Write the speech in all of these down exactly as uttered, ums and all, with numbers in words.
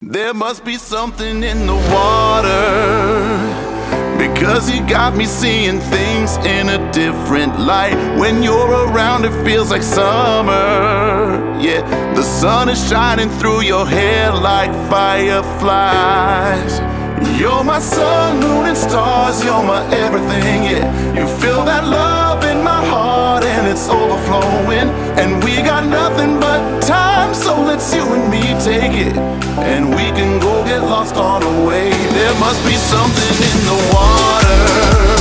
There must be something in the water, because you got me seeing things in a different light. When you're around, it feels like summer. Yeah, the sun is shining through your hair like fireflies. You're my sun, moon, and stars. You're my everything, yeah. You feel that love in my heart and it's overflowing. And we got nothing but time, so let's you and me take it, and we can go get lost on the way. There must be something in the water.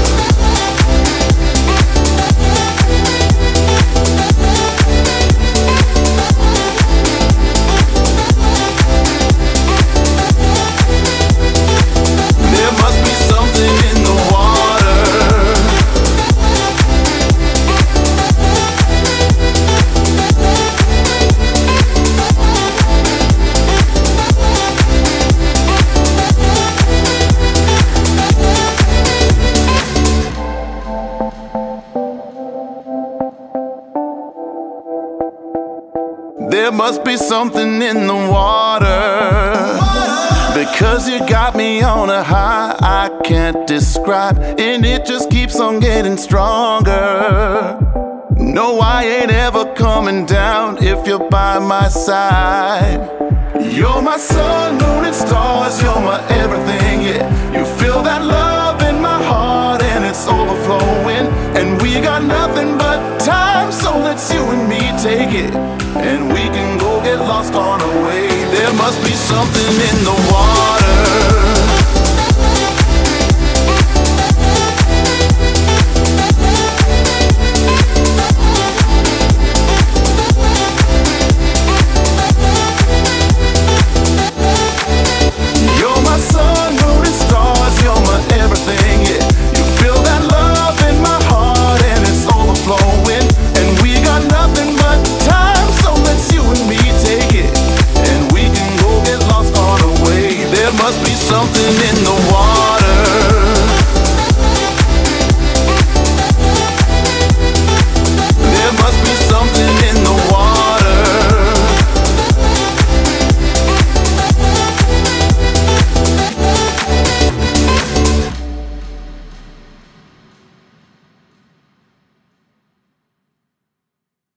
There must be something in the water, because you got me on a high I can't describe, and it just keeps on getting stronger. No, I ain't ever coming down if you're by my side. You're my sun, moon, and stars. You're my everything, yeah. You feel that love in my heart and it's overflowing. And we got nothing but time, so let's you and me take it, and we can go get lost on the way. There must be something in the water. Something in